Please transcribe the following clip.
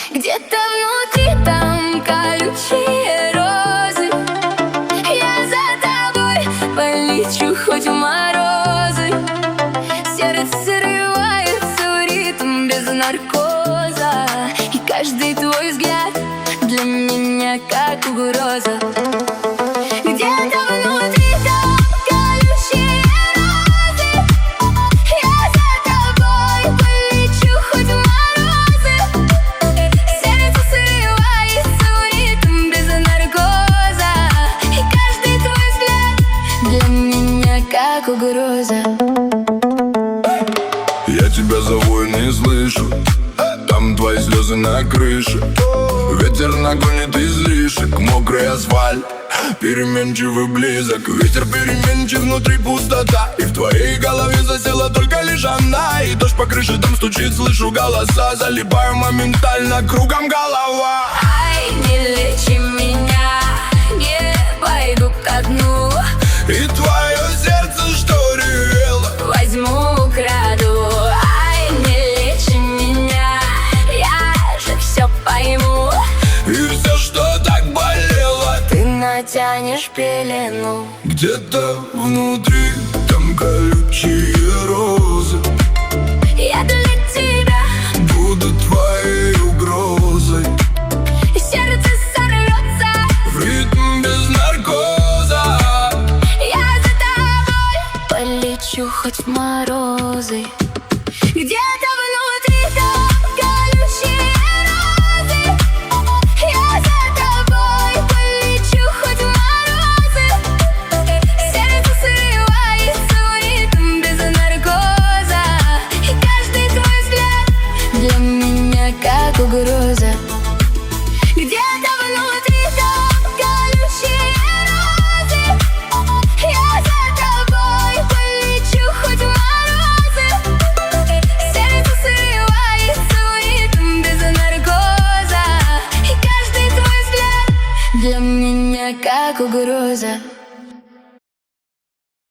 Где-то внутри там колючие розы. Я за тобой полечу хоть в морозы. Сердце срывается в ритм без наркоза. И каждый твой взгляд для меня как угроза. Где-то внутри там колючие розы. Я за тобой полечу хоть в морозы. Сердце срывается в ритм без наркоза. И каждый твой взгляд для меня как угроза. Я тебя зову и не слышу. Там твои слезы на крыше. Ветер нагонит излишек. Мокрый асфальт, переменчивый близок. Ветер переменчив, внутри пустота. И в твоей голове засела только лишь она. И дождь по крыше там стучит, слышу голоса. Залипаю моментально, кругом голова. Ай, не лечи меня, не пойду ко дну. И твое сердце, что ревело, Возьму, украду. Ай, не лечи меня, я же все пойму. и все, что так болело, Ты натянешь пелену. где-то внутри там колючие розы. Я для тебя, Буду твоей угрозой. и сердце сорвется. В ритм без наркоза. Я за тобой полечу хоть в морозы. Где-то внутри там колючие розы. Я за тобой полечу хоть в морозы. Сердце срывается в ритм без наркоза. И каждый твой взгляд для меня как угроза. Где-то внутри там колючие розы. Я за тобой полечу хоть в морозы. Сердце срывается в ритм без наркоза. И каждый твой взгляд для меня как угроза.